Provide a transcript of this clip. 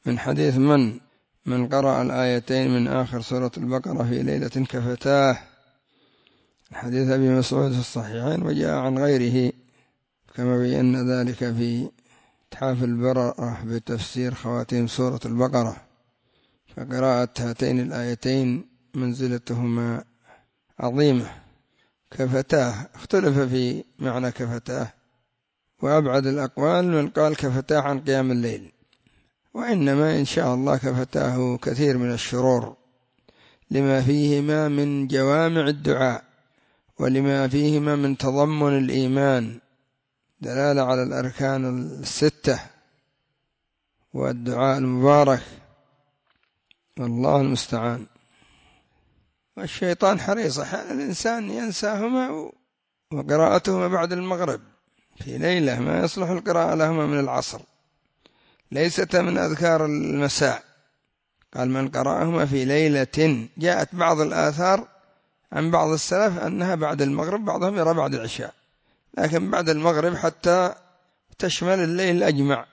من حديث من قرأ الآيتين من آخر سورة البقرة في ليلة كفتاه، حديث أبي مسعود في الصحيحين، وجاء عن غيره كما بينا ذلك في إتحاف البررة بتفسير خواتيم سورة البقرة. فقراءة هاتين الآيتين منزلتهما عظيمة. كفتاه اختلف في معنى كفتاه، وأبعد الأقوال من قال كفتاه عن قيام الليل، وإنما إن شاء الله كفتاه كثير من الشرور لما فيهما من جوامع الدعاء، ولما فيهما من تضمن الإيمان، دلالة على الأركان الستة والدعاء المبارك، والله المستعان. والشيطان حريص أحيانا الإنسان ينساهما، وقراءتهما بعد المغرب في ليلة ما يصلح القراءة لهما من العصر، ليست من أذكار المساء. قال من قرأهما في ليلة. جاءت بعض الآثار عن بعض السلف أنها بعد المغرب، بعضهم يرى بعد العشاء، لكن بعد المغرب حتى تشمل الليل الأجمع.